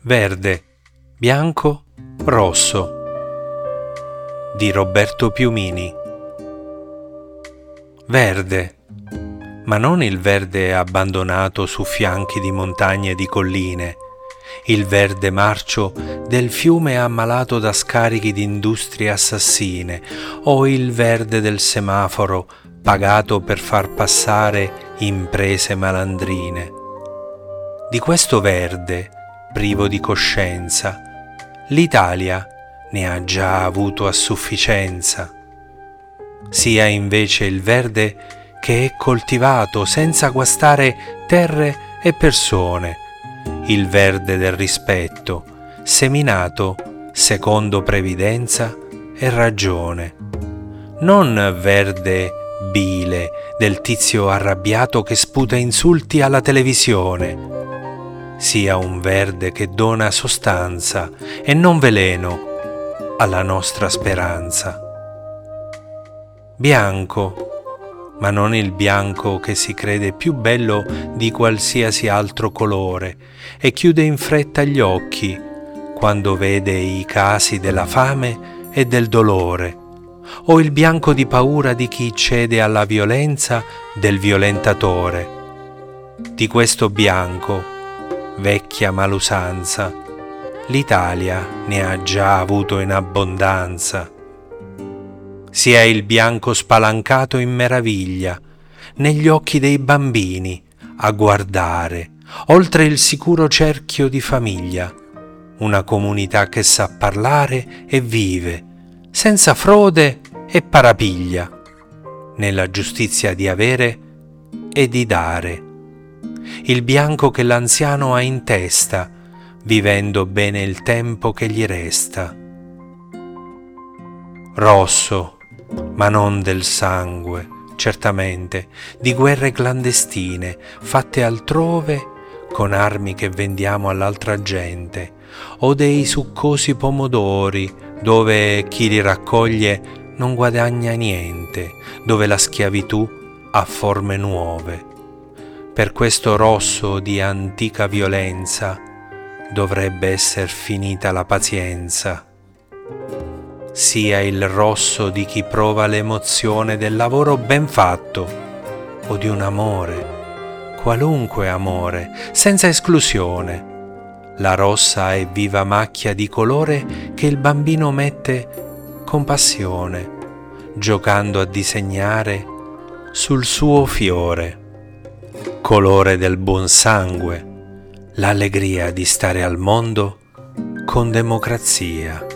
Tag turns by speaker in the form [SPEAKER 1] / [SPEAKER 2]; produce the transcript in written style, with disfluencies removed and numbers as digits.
[SPEAKER 1] Verde, bianco, rosso di Roberto Piumini. Verde, ma non il verde abbandonato su fianchi di montagne e di colline, il verde marcio del fiume ammalato da scarichi di industrie assassine, o il verde del semaforo pagato per far passare imprese malandrine. Di questo verde, privo di coscienza, l'Italia ne ha già avuto a sufficienza. Sia invece il verde che è coltivato senza guastare terre e persone, il verde del rispetto, seminato secondo previdenza e ragione. Non verde bile del tizio arrabbiato che sputa insulti alla televisione, sia un verde che dona sostanza e non veleno alla nostra speranza. Bianco, ma non il bianco che si crede più bello di qualsiasi altro colore e chiude in fretta gli occhi quando vede i casi della fame e del dolore, o il bianco di paura di chi cede alla violenza del violentatore. Di questo bianco, vecchia malusanza, l'Italia ne ha già avuto in abbondanza. Sia il bianco spalancato in meraviglia, negli occhi dei bambini, a guardare, oltre il sicuro cerchio di famiglia, una comunità che sa parlare e vive, senza frode e parapiglia, nella giustizia di avere e di dare. Il bianco che l'anziano ha in testa, vivendo bene il tempo che gli resta. Rosso, ma non del sangue, certamente, di guerre clandestine, fatte altrove con armi che vendiamo all'altra gente, o dei succosi pomodori, dove chi li raccoglie non guadagna niente, dove la schiavitù ha forme nuove. Per questo rosso di antica violenza dovrebbe esser finita la pazienza. Sia il rosso di chi prova l'emozione del lavoro ben fatto o di un amore, qualunque amore, senza esclusione, la rossa e viva macchia di colore che il bambino mette con passione, giocando a disegnare sul suo fiore. Colore del buon sangue, l'allegria di stare al mondo con democrazia.